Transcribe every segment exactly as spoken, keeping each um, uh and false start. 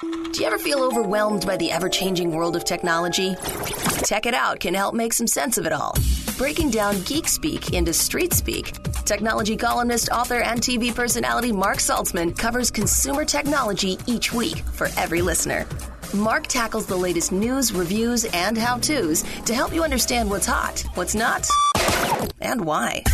Do you ever feel overwhelmed by the ever-changing world of technology? Tech It Out can help make some sense of it all. Breaking down geek speak into street speak, technology columnist, author, and T V personality Mark Saltzman covers consumer technology each week for every listener. Mark tackles the latest news, reviews, and how-tos to help you understand what's hot, what's not, and why.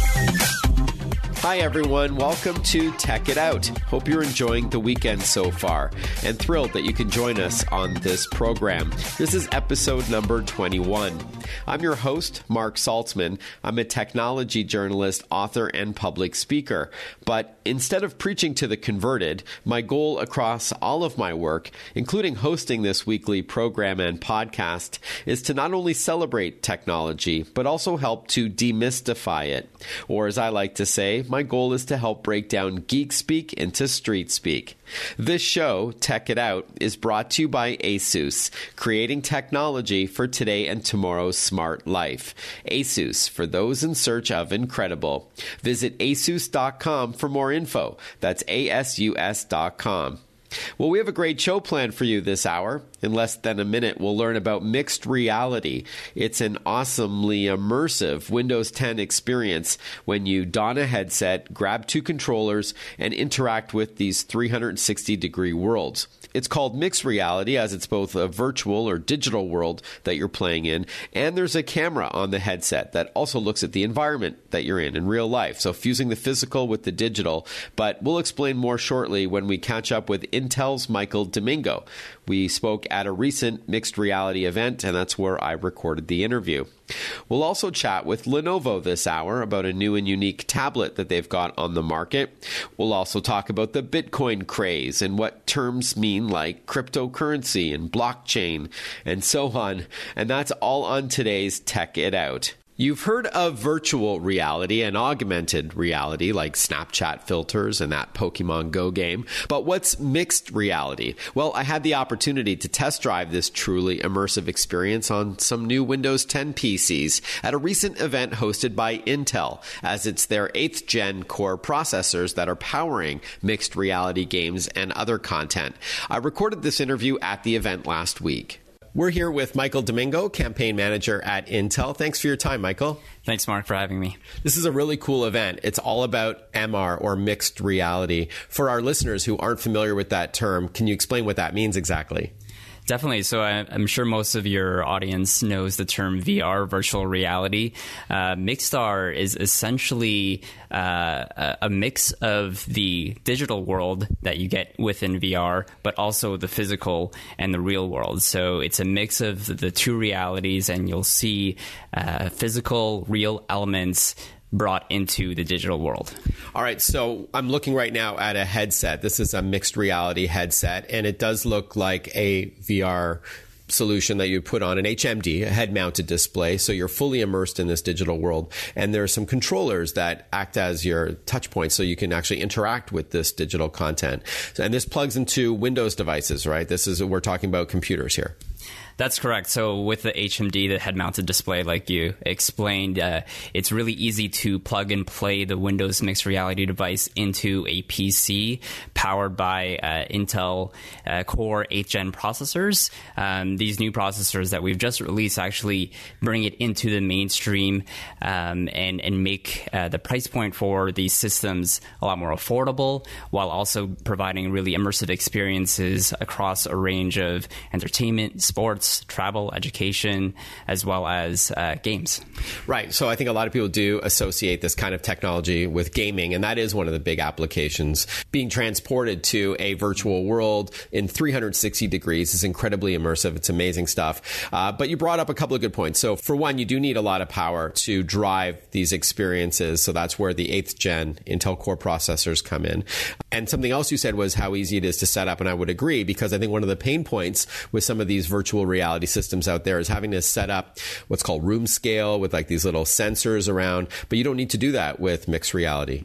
Hi, everyone. Welcome to Tech It Out. Hope you're enjoying the weekend so far and thrilled that you can join us on this program. This is episode number twenty-one. I'm your host, Mark Saltzman. I'm a technology journalist, author, and public speaker. But instead of preaching to the converted, my goal across all of my work, including hosting this weekly program and podcast, is to not only celebrate technology, but also help to demystify it. Or as I like to say, my goal is to help break down geek speak into street speak. This show, Tech It Out, is brought to you by ASUS, creating technology for today and tomorrow's smart life. ASUS, for those in search of incredible. Visit asus dot com for more info. That's A S U S dot com. Well, we have a great show planned for you this hour. In less than a minute, we'll learn about mixed reality. It's an awesomely immersive Windows ten experience when you don a headset, grab two controllers, and interact with these three hundred sixty degree worlds. It's called mixed reality as it's both a virtual or digital world that you're playing in, and there's a camera on the headset that also looks at the environment that you're in in real life. So fusing the physical with the digital, but we'll explain more shortly when we catch up with Intel's Michael Domingo. We spoke at a recent mixed reality event, and that's where I recorded the interview. We'll also chat with Lenovo this hour about a new and unique tablet that they've got on the market. We'll also talk about the Bitcoin craze and what terms mean like cryptocurrency and blockchain and so on. And that's all on today's Tech It Out. You've heard of virtual reality and augmented reality like Snapchat filters and that Pokemon Go game. But what's mixed reality? Well, I had the opportunity to test drive this truly immersive experience on some new Windows ten P Cs at a recent event hosted by Intel, as it's their eighth gen core processors that are powering mixed reality games and other content. I recorded this interview at the event last week. We're here with Michael Domingo, campaign manager at Intel. Thanks for your time, Michael. Thanks, Mark, for having me. This is a really cool event. It's all about M R, or mixed reality. For our listeners who aren't familiar with that term, can you explain what that means exactly? Definitely. So I, I'm sure most of your audience knows the term V R, virtual reality. Uh, Mixed R is essentially uh, a, a mix of the digital world that you get within V R, but also the physical and the real world. So it's a mix of the two realities, and you'll see uh, physical, real elements brought into the digital world. All right, so I'm looking right now at a headset. This is a mixed reality headset, and it does look like a V R solution that you put on an H M D, a head-mounted display, so you're fully immersed in this digital world. And there are some controllers that act as your touch points, so you can actually interact with this digital content. And this plugs into Windows devices, right? This is, we're talking about computers here. That's correct. So with the H M D, the head-mounted display, like you explained, uh, it's really easy to plug and play the Windows mixed reality device into a P C powered by uh, Intel uh, Core eighth gen processors. Um, these new processors that we've just released actually bring it into the mainstream um, and, and make uh, the price point for these systems a lot more affordable, while also providing really immersive experiences across a range of entertainment, sports, travel, education, as well as uh, games. Right. So I think a lot of people do associate this kind of technology with gaming, and that is one of the big applications. Being transported to a virtual world in three hundred sixty degrees is incredibly immersive. It's amazing stuff. Uh, but you brought up a couple of good points. So for one, you do need a lot of power to drive these experiences. So that's where the eighth gen Intel Core processors come in. And something else you said was how easy it is to set up. And I would agree, because I think one of the pain points with some of these virtual reality systems out there is having to set up what's called room scale with like these little sensors around, but you don't need to do that with mixed reality.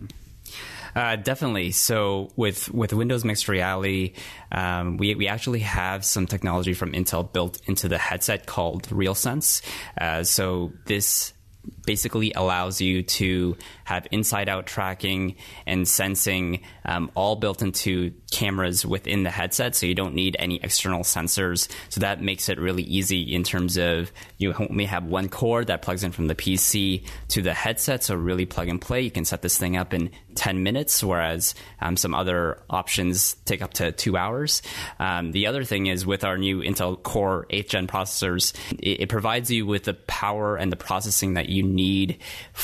Uh, definitely. So with with Windows Mixed Reality, um, we we actually have some technology from Intel built into the headset called RealSense. Uh, so this basically allows you to have inside-out tracking and sensing um, all built into cameras within the headset, so you don't need any external sensors. So that makes it really easy in terms of you only have one cord that plugs in from the P C to the headset, so really plug and play. You can set this thing up in ten minutes, whereas um, some other options take up to two hours. Um, the other thing is with our new Intel Core eighth gen processors, it, it provides you with the power and the processing that you need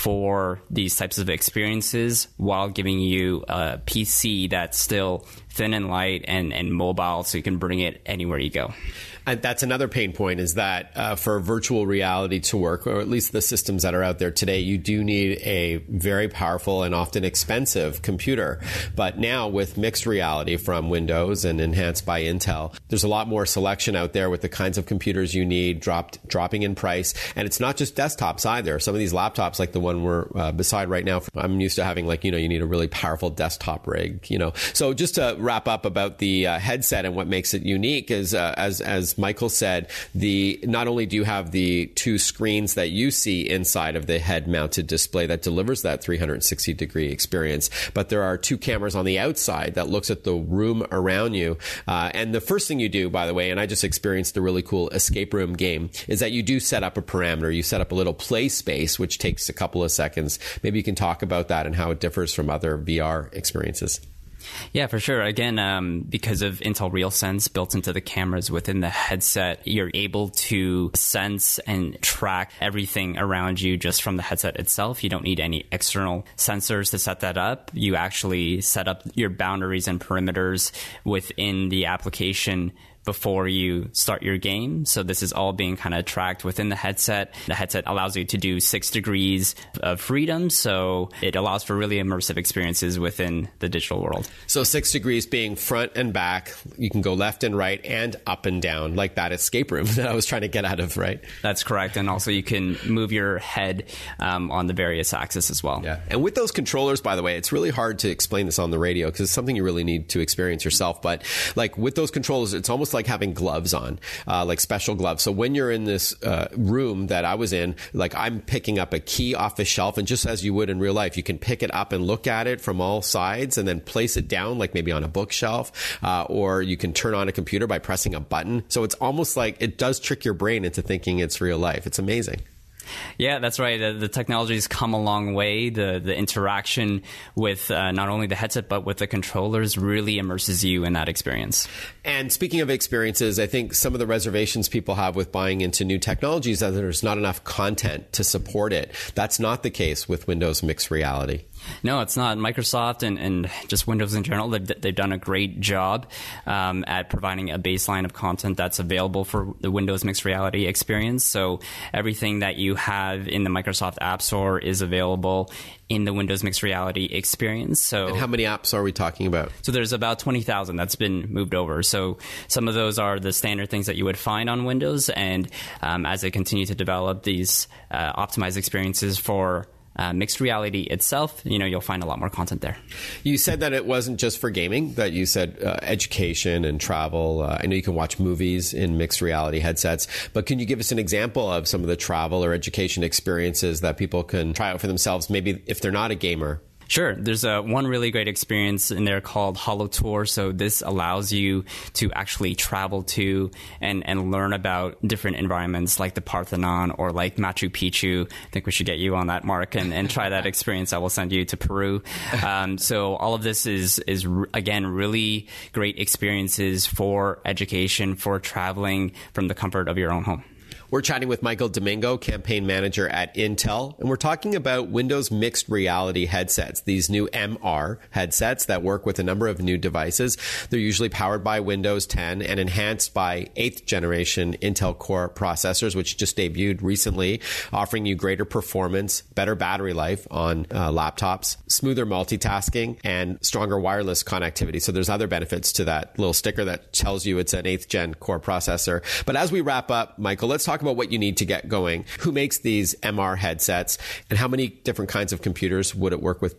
for these types of experiences while giving you a P C that's still thin and light and, and mobile, so you can bring it anywhere you go. And that's another pain point, is that uh, for virtual reality to work, or at least the systems that are out there today, you do need a very powerful and often expensive computer. But now with mixed reality from Windows and enhanced by Intel, there's a lot more selection out there with the kinds of computers you need, dropped, dropping in price. And it's not just desktops either. Some of these laptops, like the one we're uh, beside right now, I'm used to having, like, you know, you need a really powerful desktop rig, you know. So just to wrap up about the uh, headset and what makes it unique is, uh, as, as Michael said, the not only do you have the two screens that you see inside of the head-mounted display that delivers that three hundred sixty degree experience, but there are two cameras on the outside that looks at the room around you. Uh, and the first thing you do, by the way, and I just experienced the really cool escape room game, is that you do set up a parameter. You set up a little play space, which takes a couple of seconds. Maybe you can talk about that and how it differs from other V R experiences. Yeah, for sure. Again, um, because of Intel RealSense built into the cameras within the headset, you're able to sense and track everything around you just from the headset itself. You don't need any external sensors to set that up. You actually set up your boundaries and perimeters within the application before you start your game. So this is all being kind of tracked within the headset. The headset allows you to do six degrees of freedom. So it allows for really immersive experiences within the digital world. So six degrees being front and back. You can go left and right and up and down, like that escape room that I was trying to get out of, right? That's correct. And also you can move your head um, on the various axes as well. Yeah. And with those controllers, by the way, it's really hard to explain this on the radio because it's something you really need to experience yourself. But like with those controllers, it's almost like having gloves on, uh, like special gloves. So when you're in this uh, room that I was in, like I'm picking up a key off the shelf, and just as you would in real life, you can pick it up and look at it from all sides and then place it down, like maybe on a bookshelf, uh, or you can turn on a computer by pressing a button. So it's almost like it does trick your brain into thinking it's real life. It's amazing. Yeah, that's right. The, the technology's come a long way. The the interaction with uh, not only the headset, but with the controllers really immerses you in that experience. And speaking of experiences, I think some of the reservations people have with buying into new technologies is that there's not enough content to support it. That's not the case with Windows Mixed Reality. No, it's not. Microsoft and, and just Windows in general, they've, they've done a great job um, at providing a baseline of content that's available for the Windows Mixed Reality experience. So everything that you have in the Microsoft App Store is available in the Windows Mixed Reality experience. So, and how many apps are we talking about? So there's about twenty thousand that's been moved over. So some of those are the standard things that you would find on Windows. And um, as they continue to develop these uh, optimized experiences for Uh, mixed reality itself, you know, you'll find a lot more content there. You said that it wasn't just for gaming, that you said uh, education and travel. Uh, I know you can watch movies in mixed reality headsets, but can you give us an example of some of the travel or education experiences that people can try out for themselves, maybe if they're not a gamer? Sure. There's a one really great experience in there called HoloTour. So this allows you to actually travel to and, and learn about different environments like the Parthenon or like Machu Picchu. I think we should get you on that, Mark, and, and try that experience. I will send you to Peru. Um, so all of this is, is again, really great experiences for education, for traveling from the comfort of your own home. We're chatting with Michael Domingo, campaign manager at Intel, and we're talking about Windows Mixed Reality headsets, these new M R headsets that work with a number of new devices. They're usually powered by Windows ten and enhanced by eighth generation Intel Core processors, which just debuted recently, offering you greater performance, better battery life on uh, laptops, smoother multitasking, and stronger wireless connectivity. So there's other benefits to that little sticker that tells you it's an eighth gen Core processor. But as we wrap up, Michael, let's talk about what you need to get going. Who makes these M R headsets, and how many different kinds of computers would it work with today?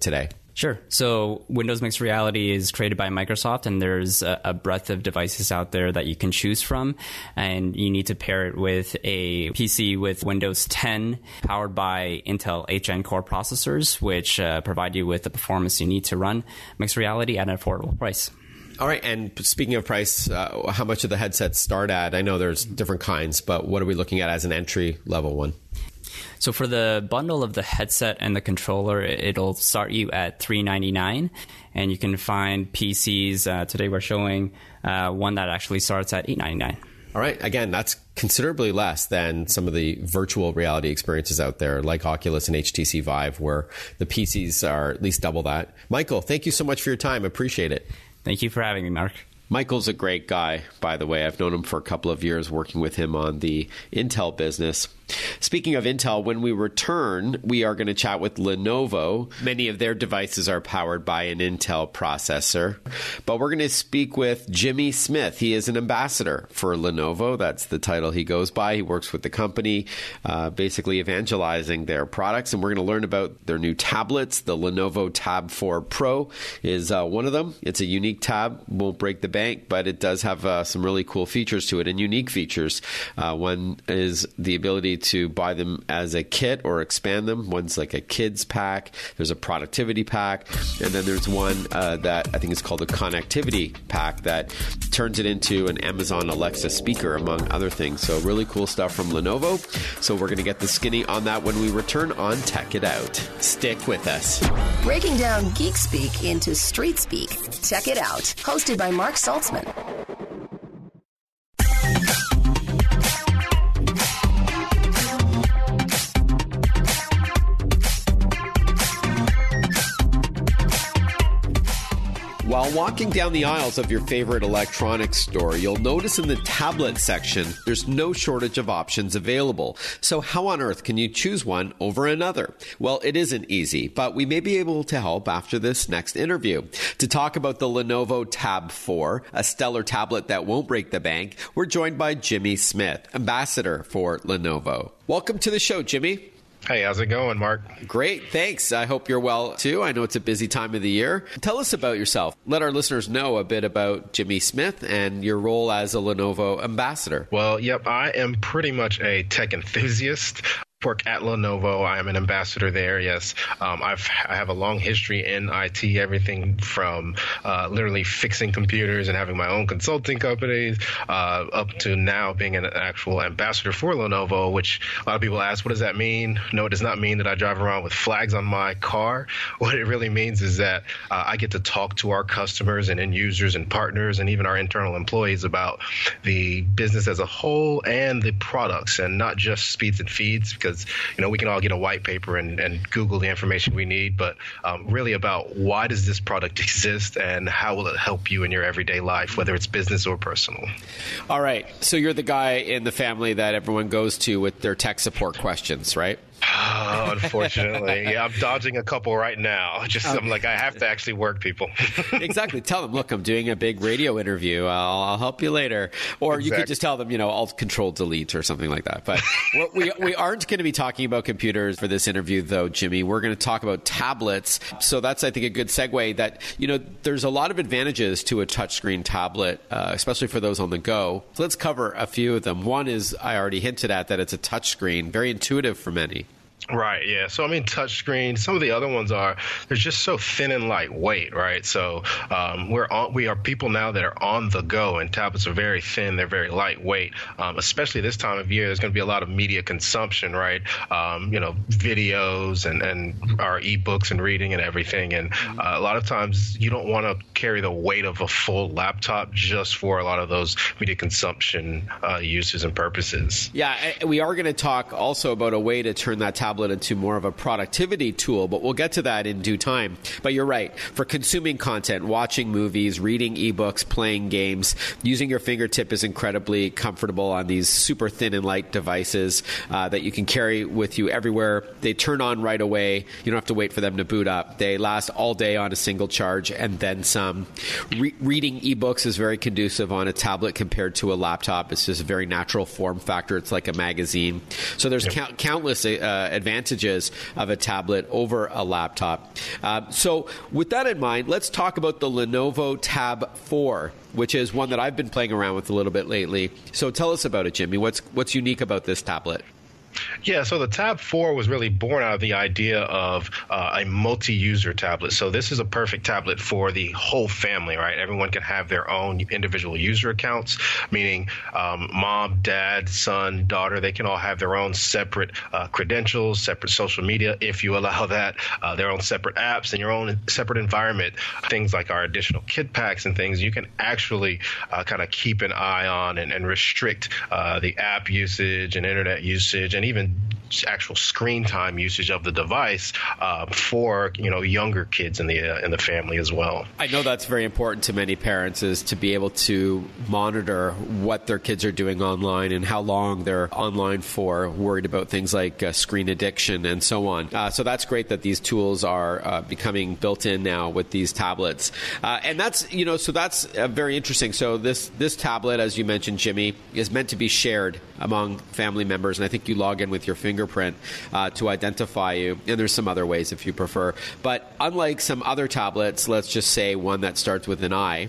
Sure. So Windows Mixed Reality is created by Microsoft, and there's a, a breadth of devices out there that you can choose from. And you need to pair it with a P C with Windows ten powered by Intel H N Core processors, which uh, provide you with the performance you need to run Mixed Reality at an affordable price. All right. And speaking of price, uh, how much do the headsets start at? I know there's different kinds, but what are we looking at as an entry level one? So for the bundle of the headset and the controller, it'll start you at three hundred ninety-nine dollars, and you can find P Cs. Uh, today we're showing uh, one that actually starts at eight hundred ninety-nine dollars. All right. Again, that's considerably less than some of the virtual reality experiences out there like Oculus and H T C Vive, where the P Cs are at least double that. Michael, thank you so much for your time. Appreciate it. Thank you for having me, Mark. Michael's a great guy, by the way. I've known him for a couple of years working with him on the Intel business. Speaking of Intel, when we return, we are going to chat with Lenovo. Many of their devices are powered by an Intel processor. But we're going to speak with Jimmy Smith. He is an ambassador for Lenovo. That's the title he goes by. He works with the company, uh, basically evangelizing their products. And we're going to learn about their new tablets. The Lenovo Tab four Pro is uh, one of them. It's a unique tab. Won't break the bank, but it does have uh, some really cool features to it and unique features. Uh, one is the ability to buy them as a kit or expand them. One's like a kids pack. There's a productivity pack. And then there's one uh, that I think is called a connectivity pack that turns it into an Amazon Alexa speaker, among other things. So really cool stuff from Lenovo. So we're going to get the skinny on that when we return on Tech It Out. Stick with us. Breaking down geek speak into street speak. Tech It Out. Hosted by Mark Saltzman. While walking down the aisles of your favorite electronics store, you'll notice in the tablet section, there's no shortage of options available. So how on earth can you choose one over another? Well, it isn't easy, but we may be able to help after this next interview. To talk about the Lenovo Tab four, a stellar tablet that won't break the bank, we're joined by Jimmy Smith, ambassador for Lenovo. Welcome to the show, Jimmy. Hey, how's it going, Mark? Great, thanks. I hope you're well, too. I know it's a busy time of the year. Tell us about yourself. Let our listeners know a bit about Jimmy Smith and your role as a Lenovo ambassador. Well, yep, I am pretty much a tech enthusiast. Work at Lenovo. I am an ambassador there. Yes, um, I've I have a long history in I T. Everything from uh, literally fixing computers and having my own consulting companies, uh, up to now being an actual ambassador for Lenovo. Which a lot of people ask, what does that mean? No, it does not mean that I drive around with flags on my car. What it really means is that uh, I get to talk to our customers and end users and partners and even our internal employees about the business as a whole and the products, and not just speeds and feeds, because you know, we can all get a white paper and, and Google the information we need, but um, really about why does this product exist and how will it help you in your everyday life, whether it's business or personal. All right. So you're the guy in the family that everyone goes to with their tech support questions, right? Oh, unfortunately. Yeah, I'm dodging a couple right now. Just okay. I'm like, I have to actually work people. Exactly. Tell them, look, I'm doing a big radio interview. I'll, I'll help you later. Or exactly. You could just tell them, you know, Alt Control Delete or something like that. But we we aren't going to be talking about computers for this interview, though, Jimmy. We're going to talk about tablets. So that's, I think, a good segue that, you know, there's a lot of advantages to a touchscreen tablet, uh, especially for those on the go. So let's cover a few of them. One is, I already hinted at, that it's a touchscreen, very intuitive for many. Right, yeah. So, I mean, touchscreen, some of the other ones are, they're just so thin and lightweight, right? So um, we're on, we are people now that are on the go, and tablets are very thin, they're very lightweight, um, especially this time of year. There's going to be a lot of media consumption, right? Um, you know, videos and, and our ebooks and reading and everything. And uh, a lot of times you don't want to carry the weight of a full laptop just for a lot of those media consumption uh, uses and purposes. Yeah, we are going to talk also about a way to turn that tablet into more of a productivity tool, but we'll get to that in due time. But you're right. For consuming content, watching movies, reading ebooks, playing games, using your fingertip is incredibly comfortable on these super thin and light devices uh, that you can carry with you everywhere. They turn on right away. You don't have to wait for them to boot up. They last all day on a single charge and then some. Re- reading ebooks is very conducive on a tablet compared to a laptop. It's just a very natural form factor. It's like a magazine. So there's yep. count- countless uh, advantages of a tablet over a laptop. Uh, so with that in mind, let's talk about the Lenovo Tab four, which is one that I've been playing around with a little bit lately. So tell us about it, Jimmy. What's what's unique about this tablet? Yeah, so the Tab four was really born out of the idea of uh, a multi-user tablet. So this is a perfect tablet for the whole family, right? Everyone can have their own individual user accounts, meaning um, mom, dad, son, daughter, they can all have their own separate uh, credentials, separate social media, if you allow that, uh, their own separate apps and your own separate environment. Things like our additional kit packs and things, you can actually uh, kind of keep an eye on and, and restrict uh, the app usage and internet usage and even actual screen time usage of the device uh, for you know younger kids in the uh, in the family as well. I know that's very important to many parents, is to be able to monitor what their kids are doing online and how long they're online for, worried about things like uh, screen addiction and so on. Uh, so that's great that these tools are uh, becoming built in now with these tablets. Uh, and that's, you know, so that's uh, very interesting. So this, this tablet, as you mentioned, Jimmy, is meant to be shared among family members. And I think you log in with your fingerprint uh, to identify you. And there's some other ways if you prefer. But unlike some other tablets, let's just say one that starts with an I,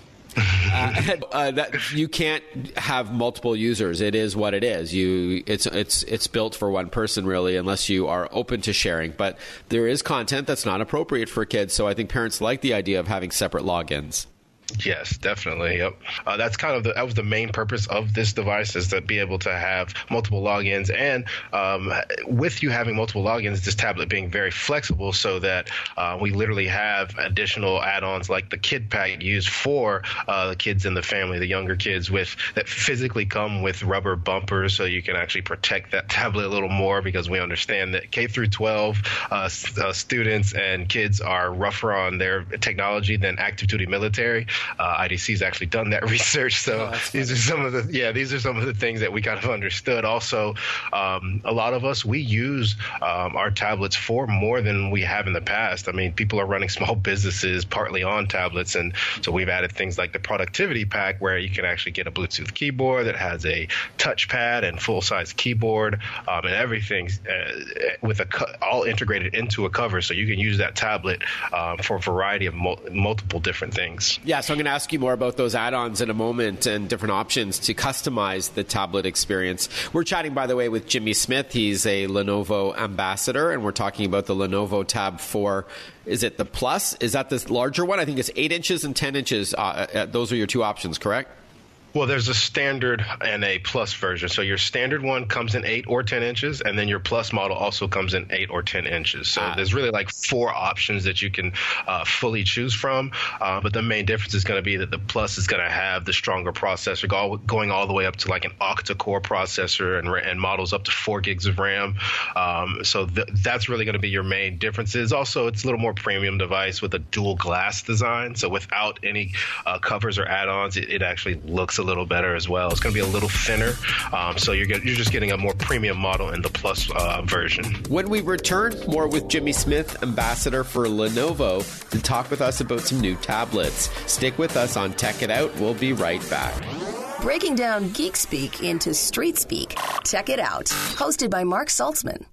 uh, uh, that you can't have multiple users. It is what it is. You, it's it's it's built for one person, really, unless you are open to sharing. But there is content that's not appropriate for kids. So I think parents like the idea of having separate logins. Yes, definitely. Yep. Uh, that's kind of the, that was the main purpose of this device, is to be able to have multiple logins. And um, with you having multiple logins, this tablet being very flexible, so that uh, we literally have additional add-ons like the kid pack used for uh, the kids in the family, the younger kids, with that physically come with rubber bumpers, so you can actually protect that tablet a little more, because we understand that K through twelve uh, uh, students and kids are rougher on their technology than active duty military. Uh, I D C's actually done that research, so oh, these are some of the yeah these are some of the things that we kind of understood. Also, um, a lot of us, we use um, our tablets for more than we have in the past. I mean, people are running small businesses partly on tablets, and so we've added things like the productivity pack, where you can actually get a Bluetooth keyboard that has a touchpad and full-size keyboard, um, and everything uh, with a co- all integrated into a cover, so you can use that tablet um, for a variety of mul- multiple different things. Yeah, so I'm going to ask you more about those add-ons in a moment and different options to customize the tablet experience. We're chatting, by the way, with Jimmy Smith. He's a Lenovo ambassador, and we're talking about the Lenovo Tab four. Is it the Plus? Is that this larger one? I think it's eight inches and ten inches. Uh, those are your two options, correct? Well, there's a standard and a plus version. So your standard one comes in eight or ten inches, and then your plus model also comes in eight or ten inches. So ah. there's really like four options that you can uh, fully choose from. Uh, but the main difference is going to be that the plus is going to have the stronger processor, go, going all the way up to like an octa-core processor, and, and models up to four gigs of RAM. Um, so th- that's really going to be your main differences. Also, it's a little more premium device with a dual glass design. So without any uh, covers or add-ons, it, it actually looks a little better as well. It's going to be a little thinner, um, so you're get, you're just getting a more premium model in the Plus uh, version. When we return, more with Jimmy Smith, ambassador for Lenovo, to talk with us about some new tablets. Stick with us on Tech It Out. We'll be right back. Breaking down geek speak into street speak. Tech It Out, hosted by Mark Saltzman.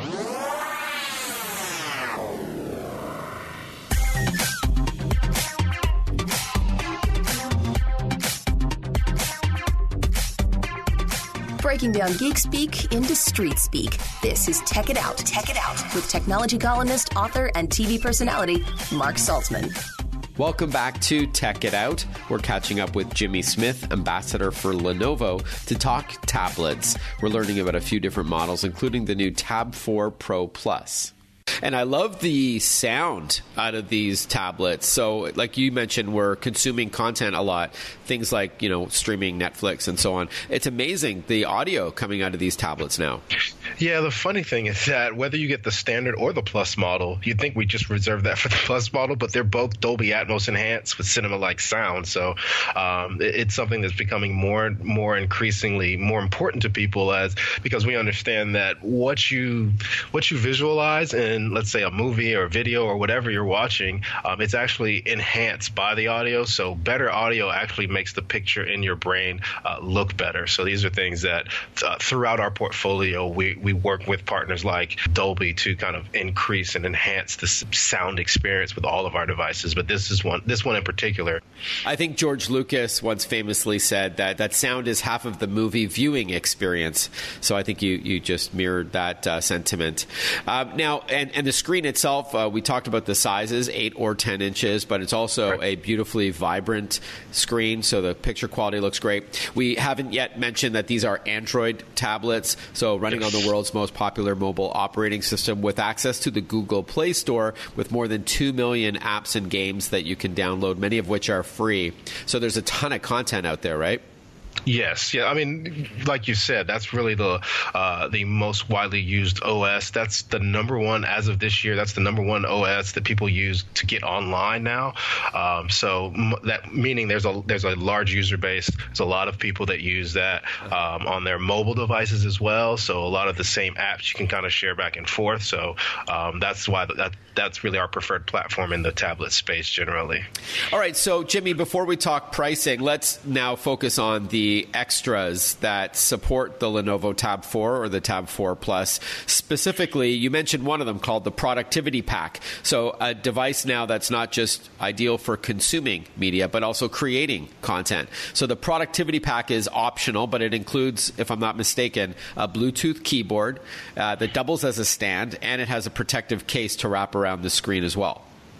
Breaking down geek speak into street speak. This is Tech It Out. Tech It Out with technology columnist, author, and T V personality Mark Saltzman. Welcome back to Tech It Out. We're catching up with Jimmy Smith, ambassador for Lenovo, to talk tablets. We're learning about a few different models, including the new Tab four Pro Plus. And I love the sound out of these tablets. So like you mentioned, we're consuming content a lot. Things like, you know, streaming Netflix and so on. It's amazing, the audio coming out of these tablets now. Yeah, the funny thing is that whether you get the standard or the Plus model, you'd think we just reserved that for the Plus model, but they're both Dolby Atmos enhanced with cinema-like sound. So um, it's something that's becoming more and more increasingly more important to people, as because we understand that what you what you visualize and watching, let's say, a movie or video or whatever you're watching, um, it's actually enhanced by the audio. So better audio actually makes the picture in your brain uh, look better. So these are things that uh, throughout our portfolio, we, we work with partners like Dolby to kind of increase and enhance the sound experience with all of our devices. But this is one, this one in particular. I think George Lucas once famously said that, that sound is half of the movie viewing experience. So I think you, you just mirrored that uh, sentiment. Uh, now, and, and the screen itself, uh, we talked about the sizes, eight or ten inches, but it's also right. a beautifully vibrant screen, so the picture quality looks great. We haven't yet mentioned that these are Android tablets, so running yes. on the world's most popular mobile operating system with access to the Google Play Store with more than two million apps and games that you can download, many of which are free. So there's a ton of content out there, right? Yes. Yeah. I mean, like you said, that's really the uh, the most widely used O S. That's the number one as of this year. That's the number one O S that people use to get online now. Um, so that meaning there's a there's a large user base. There's a lot of people that use that um, on their mobile devices as well. So a lot of the same apps you can kind of share back and forth. So um, that's why that that's really our preferred platform in the tablet space generally. All right. So Jimmy, before we talk pricing, let's now focus on the extras that support the Lenovo Tab four or the Tab four Plus. Specifically, you mentioned one of them called the Productivity Pack. So a device now that's not just ideal for consuming media, but also creating content. So the Productivity Pack is optional, but it includes, if I'm not mistaken, a Bluetooth keyboard uh, that doubles as a stand, and it has a protective case to wrap around the screen as well.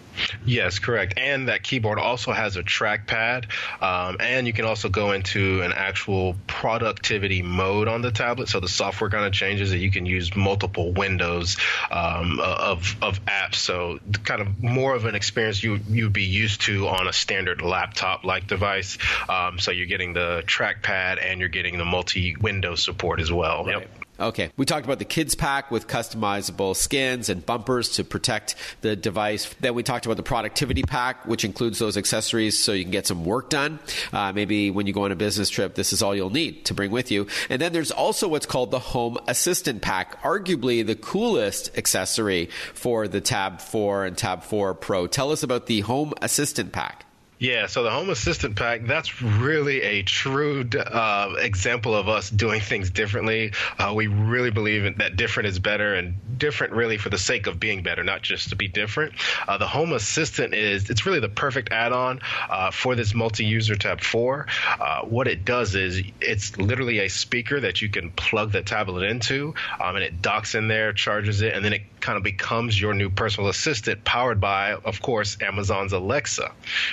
Yes, correct. And that keyboard also has a trackpad, um, and you can also go into an actual productivity mode on the tablet. So the software kind of changes that you can use multiple windows um, of of apps. So kind of more of an experience you you'd be used to on a standard laptop-like device. Um, so you're getting the trackpad and you're getting the multi-window support as well. Right. Yep. Okay. We talked about the Kids Pack with customizable skins and bumpers to protect the device. Then we talked about the Productivity Pack, which includes those accessories so you can get some work done. Uh, maybe when you go on a business trip, this is all you'll need to bring with you. And then there's also what's called the Home Assistant Pack, arguably the coolest accessory for the Tab four and Tab four Pro. Tell us about the Home Assistant Pack. Yeah, so the Home Assistant Pack, that's really a true uh, example of us doing things differently. Uh, we really believe in that different is better, and different really for the sake of being better, not just to be different. Uh, the Home Assistant is, it's really the perfect add-on uh, for this multi-user Tab four. Uh, what it does is it's literally a speaker that you can plug the tablet into, um, and it docks in there, charges it, and then it kind of becomes your new personal assistant powered by, of course, Amazon's Alexa.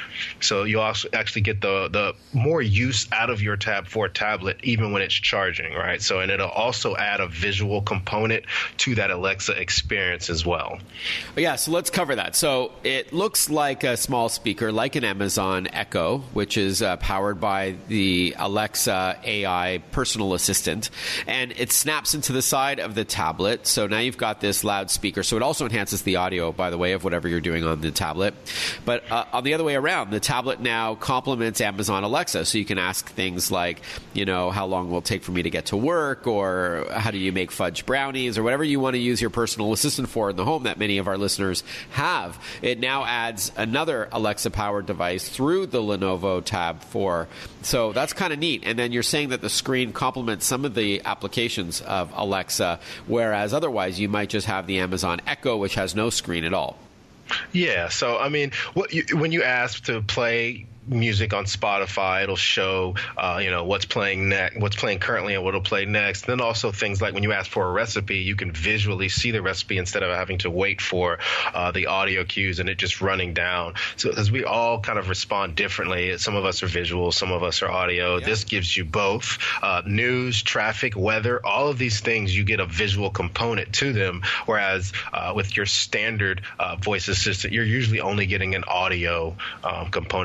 So you also actually get the the more use out of your Tab four tablet even when it's charging, right? So and it'll also add a visual component to that Alexa experience as well. Yeah, so let's cover that. So it looks like a small speaker, like an Amazon Echo, which is uh, powered by the Alexa A I personal assistant, and it snaps into the side of the tablet. So now you've got this loudspeaker. So it also enhances the audio, by the way, of whatever you're doing on the tablet. But uh, on the other way around, the tablet now complements Amazon Alexa, so you can ask things like, you know, how long will it take for me to get to work, or how do you make fudge brownies, or whatever you want to use your personal assistant for in the home that many of our listeners have. It now adds another Alexa-powered device through the Lenovo Tab four. So that's kind of neat. And then you're saying that the screen complements some of the applications of Alexa, whereas otherwise you might just have the Amazon Echo, which has no screen at all. Yeah, so I mean, what you, when you ask to play music on Spotify, it'll show uh, you know what's playing next, what's playing currently, and what'll play next. Then also things like when you ask for a recipe, you can visually see the recipe instead of having to wait for uh, the audio cues and it just running down. So because we all kind of respond differently. Some of us are visual, some of us are audio. Yeah. This gives you both uh, news, traffic, weather, all of these things. You get a visual component to them, whereas uh, with your standard uh, voice assistant, you're usually only getting an audio um, component to that.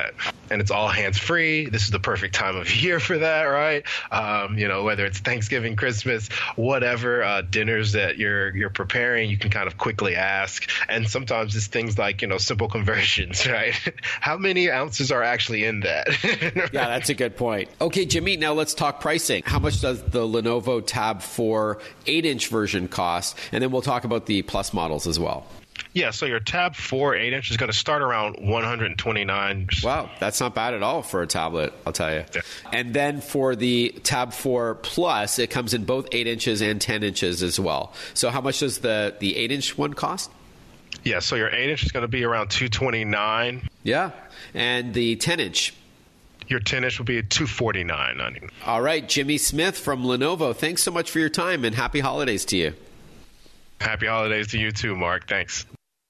that. And it's all hands-free. This is the perfect time of year for that, right? Um, you know, whether it's Thanksgiving, Christmas, whatever uh, dinners that you're you're preparing, you can kind of quickly ask. And sometimes it's things like, you know, simple conversions, right? How many ounces are actually in that? Yeah, that's a good point. Okay, Jimmy, now let's talk pricing. How much does the Lenovo Tab four eight-inch version cost? And then we'll talk about the Plus models as well. Yeah, so your Tab four eight-inch is going to start around one hundred twenty-nine dollars. Wow, that's not bad at all for a tablet, I'll tell you. Yeah. And then for the Tab four Plus, it comes in both eight inches and ten inches as well. So how much does the, the eight-inch one cost? Yeah, so your eight-inch is going to be around two hundred twenty-nine dollars. Yeah, and the ten-inch? Your ten-inch will be two hundred forty-nine dollars. All right, Jimmy Smith from Lenovo, thanks so much for your time, and happy holidays to you. Happy holidays to you too, Mark. Thanks.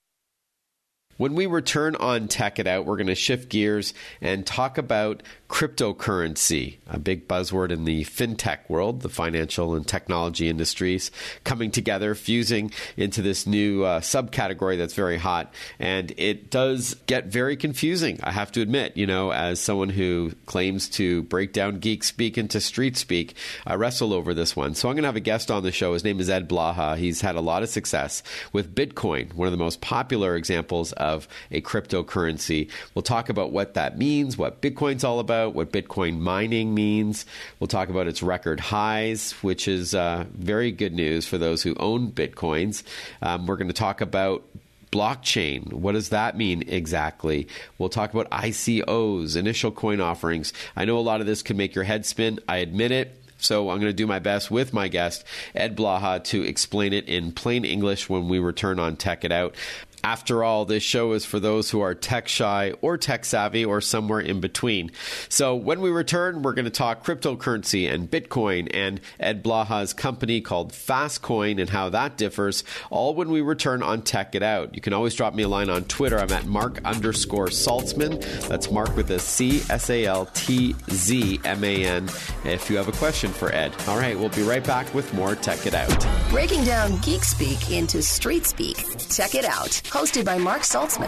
When we return on Tech It Out, we're going to shift gears and talk about cryptocurrency, a big buzzword in the fintech world, the financial and technology industries coming together, fusing into this new uh, subcategory that's very hot. And it does get very confusing, I have to admit. You know, as someone who claims to break down geek speak into street speak, I wrestle over this one. So I'm going to have a guest on the show. His name is Ed Blaha. He's had a lot of success with Bitcoin, one of the most popular examples of a cryptocurrency. We'll talk about what that means, what Bitcoin's all about, what Bitcoin mining means. We'll talk about its record highs, which is uh, very good news for those who own Bitcoins. Um, we're going to talk about blockchain. What does that mean exactly? We'll talk about I C Os, initial coin offerings. I know a lot of this can make your head spin. I admit it. So I'm going to do my best with my guest, Ed Blaha, to explain it in plain English when we return on Tech It Out. After all, this show is for those who are tech shy or tech savvy or somewhere in between. So when we return, we're going to talk cryptocurrency and Bitcoin and Ed Blaha's company called Fastcoin and how that differs, all when we return on Tech It Out. You can always drop me a line on Twitter. I'm at Mark underscore Saltzman. That's Mark with a C, S A L T Z M A N, if you have a question for Ed. All right, we'll be right back with more Tech It Out. Breaking down geek speak into street speak. Tech It Out. Hosted by Mark Saltzman.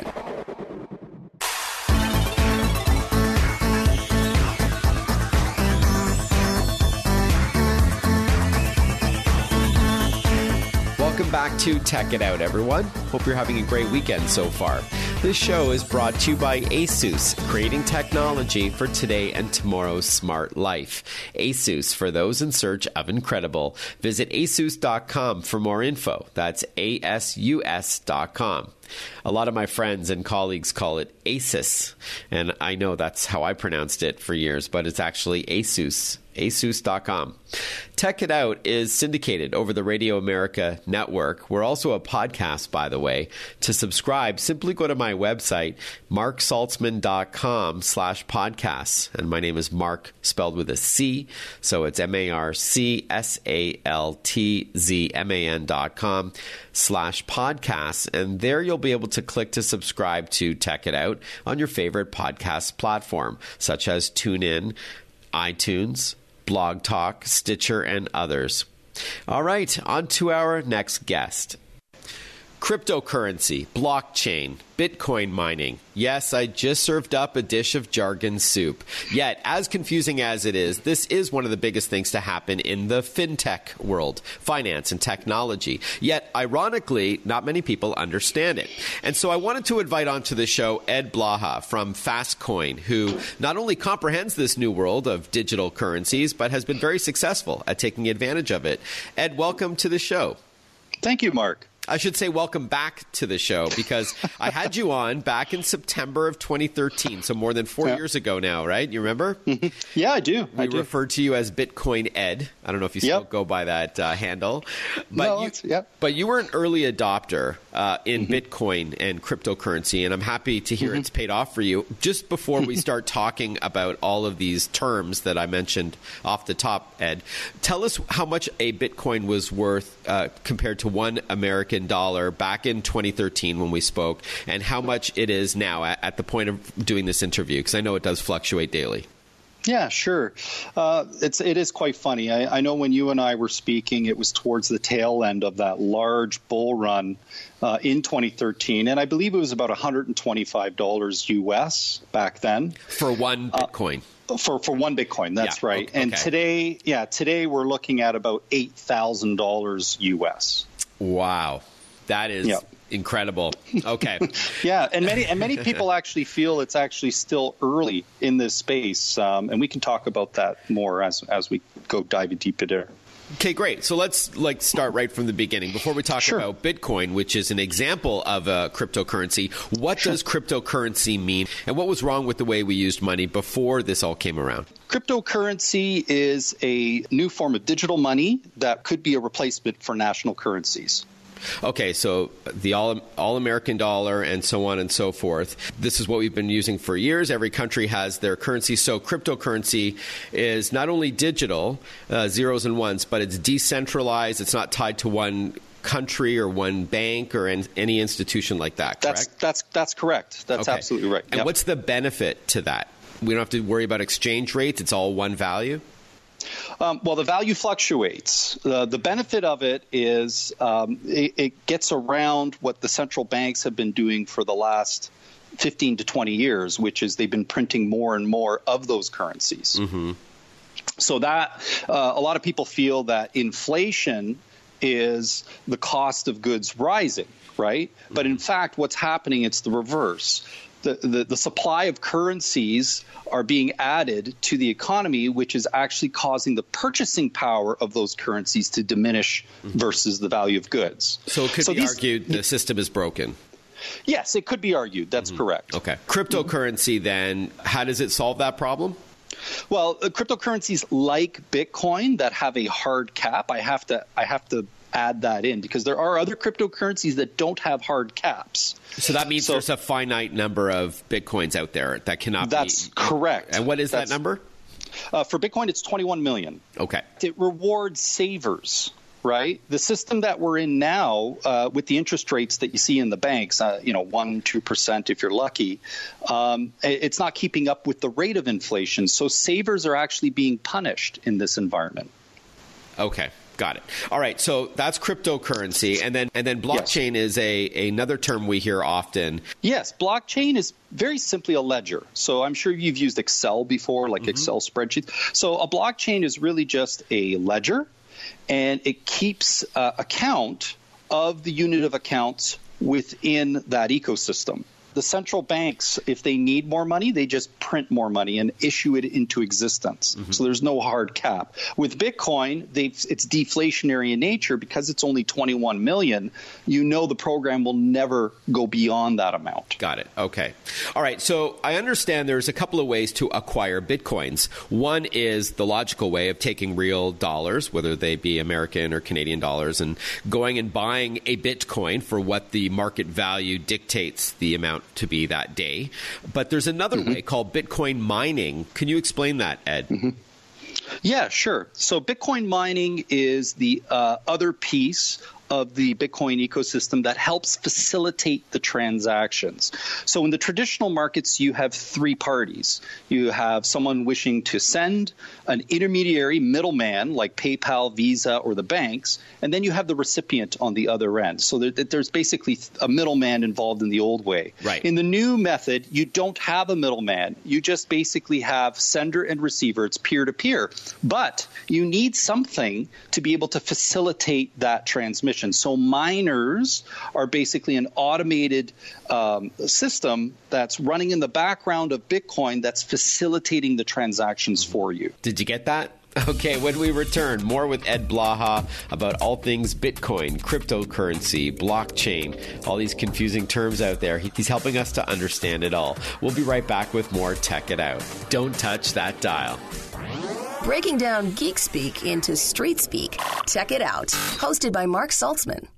Welcome back to Tech It Out, everyone. Hope you're having a great weekend so far. This show is brought to you by ASUS, creating technology for today and tomorrow's smart life. ASUS, for those in search of incredible. Visit asus dot com for more info. That's A S U S dot com. A lot of my friends and colleagues call it ASUS, and I know that's how I pronounced it for years, but it's actually ASUS. asus dot com. Tech It Out is syndicated over the Radio America network. We're also a podcast, by the way. To subscribe, simply go to my website, mark saltzman dot com slash podcasts. And my name is Mark, spelled with a C, so it's M A R C S A L T Z M A N dot com slash podcasts. And there you'll be able to click to subscribe to Tech It Out on your favorite podcast platform, such as TuneIn, iTunes, Blog Talk, Stitcher, and others. All right, on to our next guest. Cryptocurrency, blockchain, Bitcoin mining. Yes, I just served up a dish of jargon soup. Yet, as confusing as it is, this is one of the biggest things to happen in the fintech world, finance and technology. Yet, ironically, not many people understand it. And so I wanted to invite onto the show Ed Blaha from Fastcoin, who not only comprehends this new world of digital currencies, but has been very successful at taking advantage of it. Ed, welcome to the show. Thank you, Mark. I should say welcome back to the show, because I had you on back in September of twenty thirteen, so more than four yeah. years ago now, right? You remember? Yeah, I do. We I do. referred to you as Bitcoin Ed. I don't know if you still yep. go by that uh, handle. But no, you, it's, yep. but you were an early adopter uh, in mm-hmm. Bitcoin and cryptocurrency, and I'm happy to hear mm-hmm. it's paid off for you. Just before we start talking about all of these terms that I mentioned off the top, Ed, tell us how much a Bitcoin was worth uh, compared to one American dollar back in twenty thirteen when we spoke, and how much it is now at, at the point of doing this interview, because I know it does fluctuate daily. Yeah, sure. Uh, it's it is quite funny. I, I know when you and I were speaking, it was towards the tail end of that large bull run uh, in twenty thirteen, and I believe it was about one hundred twenty-five dollars U S back then for one Bitcoin. Uh, for for one Bitcoin, that's yeah, right. Okay. And today, yeah, today we're looking at about eight thousand dollars U S. Wow, that is. Yeah. Incredible. Okay. Yeah, and many and many people actually feel it's actually still early in this space, um, and we can talk about that more as as we go diving deeper there. Okay, great. So let's like start right from the beginning. Before we talk sure. about Bitcoin, which is an example of a cryptocurrency, what sure. does cryptocurrency mean, and what was wrong with the way we used money before this all came around? Cryptocurrency is a new form of digital money that could be a replacement for national currencies. Okay, so the all, all American dollar and so on and so forth. This is what we've been using for years. Every country has their currency. So cryptocurrency is not only digital, uh, zeros and ones, but it's decentralized. It's not tied to one country or one bank or in, any institution like that, correct? That's that's that's correct. That's okay. absolutely right. And yep. what's the benefit to that? We don't have to worry about exchange rates. It's all one value? Um, well, the value fluctuates. Uh, the benefit of it is um, it, it gets around what the central banks have been doing for the last fifteen to twenty years, which is they've been printing more and more of those currencies. Mm-hmm. So that uh, a lot of people feel that inflation is the cost of goods rising, right? Mm-hmm. But in fact, what's happening, it's the reverse. The, the, the supply of currencies are being added to the economy, which is actually causing the purchasing power of those currencies to diminish mm-hmm. versus the value of goods. So it could so be these, argued the system is broken. Yes, it could be argued. That's mm-hmm. correct. Okay. Cryptocurrency, then, how does it solve that problem? Well, uh, cryptocurrencies like Bitcoin that have a hard cap, I have to, I have to add that in because there are other cryptocurrencies that don't have hard caps. So that means so, there's a finite number of Bitcoins out there that cannot that's be. That's correct. And what is that's, that number? Uh, for Bitcoin, it's twenty-one million. Okay. It rewards savers, right? The system that we're in now uh, with the interest rates that you see in the banks, uh, you know, one, two percent if you're lucky, um, it's not keeping up with the rate of inflation. So savers are actually being punished in this environment. Okay. Got it. All right. So that's cryptocurrency. And then and then blockchain yes. is a another term we hear often. Yes. Blockchain is very simply a ledger. So I'm sure you've used Excel before, like mm-hmm. Excel spreadsheets. So a blockchain is really just a ledger, and it keeps uh, account of the unit of accounts within that ecosystem. The central banks, if they need more money, they just print more money and issue it into existence. Mm-hmm. So there's no hard cap. With Bitcoin, they've, it's deflationary in nature because it's only twenty-one million. You know the program will never go beyond that amount. Got it. Okay. All right. So I understand there's a couple of ways to acquire Bitcoins. One is the logical way of taking real dollars, whether they be American or Canadian dollars, and going and buying a Bitcoin for what the market value dictates the amount to be that day. But there's another mm-hmm. way called Bitcoin mining. Can you explain that, Ed? Mm-hmm. Yeah, sure. So Bitcoin mining is the uh, other piece of the Bitcoin ecosystem that helps facilitate the transactions. So in the traditional markets, you have three parties. You have someone wishing to send, an intermediary middleman like PayPal, Visa, or the banks, and then you have the recipient on the other end. So there, there's basically a middleman involved in the old way. Right. In the new method, you don't have a middleman. You just basically have sender and receiver. It's peer-to-peer. But you need something to be able to facilitate that transmission. So miners are basically an automated um, system that's running in the background of Bitcoin that's facilitating the transactions for you. Did you get that? Okay, when we return, more with Ed Blaha about all things Bitcoin, cryptocurrency, blockchain, all these confusing terms out there. He's helping us to understand it all. We'll be right back with more Tech It Out. Don't touch that dial. Breaking down geek speak into street speak. Tech It Out. Hosted by Mark Saltzman.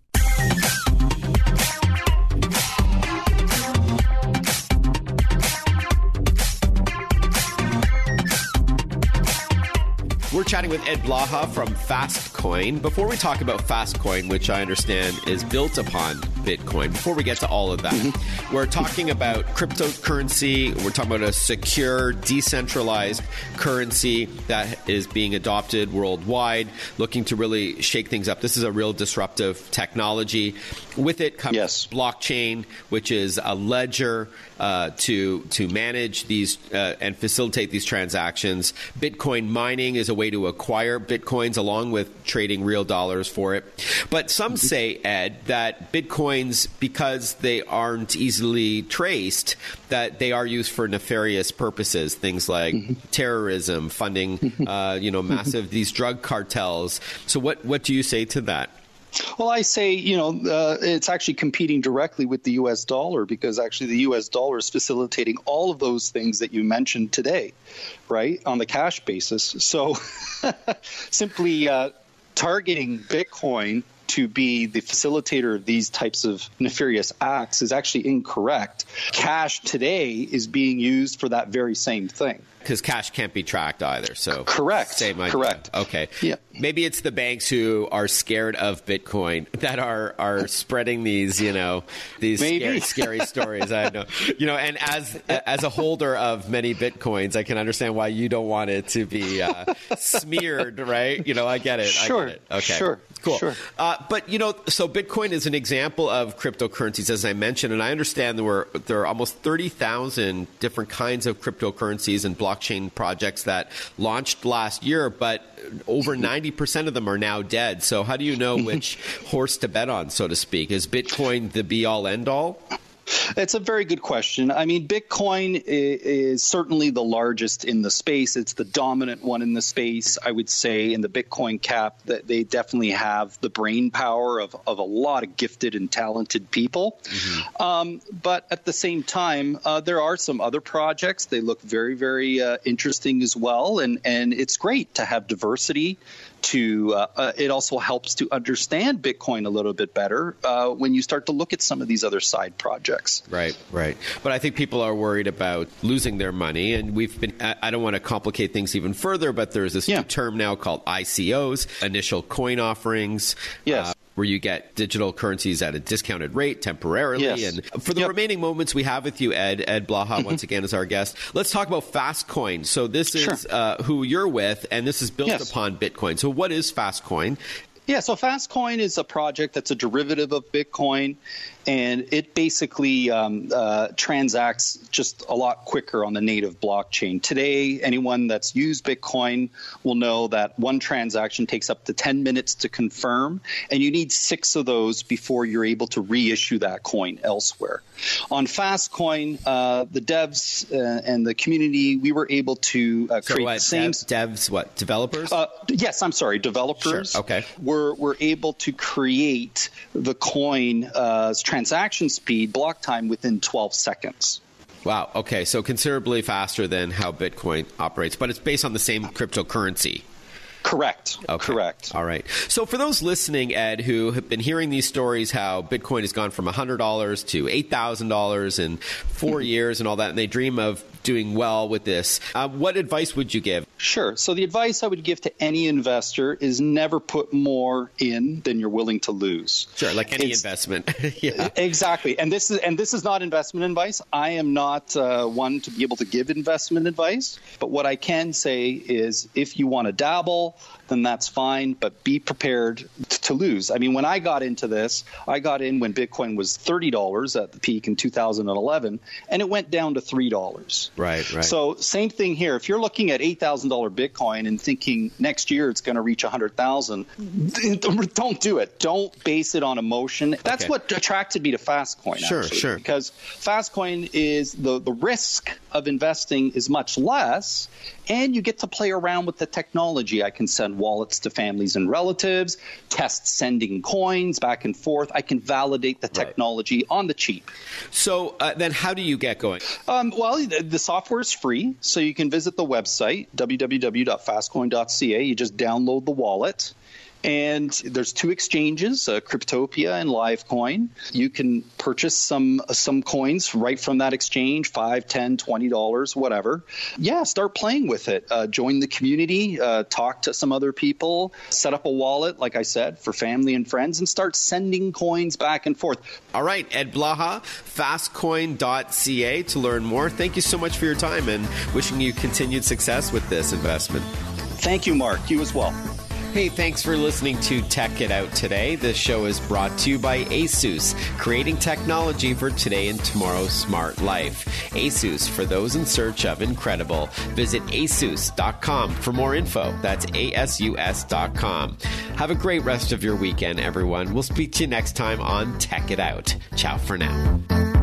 We're chatting with Ed Blaha from Fastcoin. Before we talk about Fastcoin, which I understand is built upon Bitcoin. Before we get to all of that, mm-hmm. we're talking about cryptocurrency. We're talking about a secure, decentralized currency that is being adopted worldwide, looking to really shake things up. This is a real disruptive technology. With it comes yes. blockchain, which is a ledger uh, to to manage these uh, and facilitate these transactions. Bitcoin mining is a way to acquire Bitcoins along with trading real dollars for it. But some say, Ed, that Bitcoins, because they aren't easily traced, that they are used for nefarious purposes, things like mm-hmm. terrorism, funding, uh, you know, massive, these drug cartels. So what, what do you say to that? Well, I say, you know, uh, it's actually competing directly with the U S dollar, because actually the U S dollar is facilitating all of those things that you mentioned today, right, on the cash basis. So simply uh, targeting Bitcoin to be the facilitator of these types of nefarious acts is actually incorrect. Cash today is being used for that very same thing. Because cash can't be tracked either. So correct. Same idea. Correct. Okay. Yeah. Maybe it's the banks who are scared of Bitcoin that are are spreading these, you know, these scary, scary stories. I know. You know, and as as a holder of many Bitcoins, I can understand why you don't want it to be uh, smeared, right? You know, I get it. Sure. I get it. Okay. Sure. Cool. Sure. Uh, but, you know, so Bitcoin is an example of cryptocurrencies, as I mentioned, and I understand there were there are almost thirty thousand different kinds of cryptocurrencies and blockchain projects that launched last year, but over ninety percent of them are now dead. So how do you know which horse to bet on, so to speak? Is Bitcoin the be-all, end-all? It's a very good question. I mean, Bitcoin is certainly the largest in the space. It's the dominant one in the space. I would say in the Bitcoin cap that they definitely have the brain power of, of a lot of gifted and talented people. Mm-hmm. Um, but at the same time, uh, there are some other projects. They look very, very uh, interesting as well. And, and it's great to have diversity. To uh, uh, it also helps to understand Bitcoin a little bit better uh, when you start to look at some of these other side projects. Right, right. But I think people are worried about losing their money, and we've been. I don't want to complicate things even further, but there's this yeah. new term now called I C Os, initial coin offerings. Yes. Uh, where you get digital currencies at a discounted rate temporarily. Yes. And for the yep. remaining moments we have with you, Ed, Ed Blaha, mm-hmm. once again, is our guest. Let's talk about Fastcoin. So this is sure. uh, who you're with, and this is built yes. upon Bitcoin. So what is Fastcoin? Yeah, so Fastcoin is a project that's a derivative of Bitcoin, and it basically um, uh, transacts just a lot quicker on the native blockchain. Today, anyone that's used Bitcoin will know that one transaction takes up to ten minutes to confirm, and you need six of those before you're able to reissue that coin elsewhere. On Fastcoin, uh, the devs uh, and the community, we were able to uh, so create what, the same... Dev, devs, what, developers? Uh, yes, I'm sorry, developers. Sure. Okay. We're, we're able to create the coin uh, transaction speed, block time, within twelve seconds. Wow. Okay. So considerably faster than how Bitcoin operates, but it's based on the same cryptocurrency. Correct. Okay. Correct. All right. So for those listening, Ed, who have been hearing these stories, how Bitcoin has gone from one hundred dollars to eight thousand dollars in four years and all that, and they dream of doing well with this, uh, what advice would you give? Sure. So the advice I would give to any investor is never put more in than you're willing to lose. Sure, like any it's, investment. Yeah. Exactly. And this is and this is not investment advice. I am not uh, one to be able to give investment advice. But what I can say is if you want to dabble, then that's fine, but be prepared to lose. I mean, when I got into this, I got in when Bitcoin was thirty dollars at the peak in two thousand eleven, and it went down to three dollars. Right, right. So same thing here. If you're looking at eight thousand dollars Bitcoin and thinking next year it's going to reach one hundred thousand dollars, don't do it. Don't base it on emotion. That's okay. what attracted me to Fastcoin, sure, actually. Sure, Because Fastcoin is the, the risk of investing is much less, and you get to play around with the technology. I can send wallets to families and relatives, test sending coins back and forth. I can validate the technology right. on the cheap. So uh, then how do you get going? Um, well, the, the software is free, so you can visit the website, w w w dot fastcoin dot c a. You just download the wallet. And there's two exchanges, uh, Cryptopia and Livecoin. You can purchase some uh, some coins right from that exchange, five, ten, twenty dollars, whatever. Yeah, start playing with it. Uh, join the community, uh, talk to some other people, set up a wallet, like I said, for family and friends, and start sending coins back and forth. All right, Ed Blaha, fastcoin dot c a to learn more. Thank you so much for your time and wishing you continued success with this investment. Thank you, Mark. You as well. Hey, thanks for listening to Tech It Out today. This show is brought to you by ASUS, creating technology for today and tomorrow's smart life. ASUS, for those in search of incredible. Visit asus dot com for more info. That's A S U S dot com. Have a great rest of your weekend, everyone. We'll speak to you next time on Tech It Out. Ciao for now.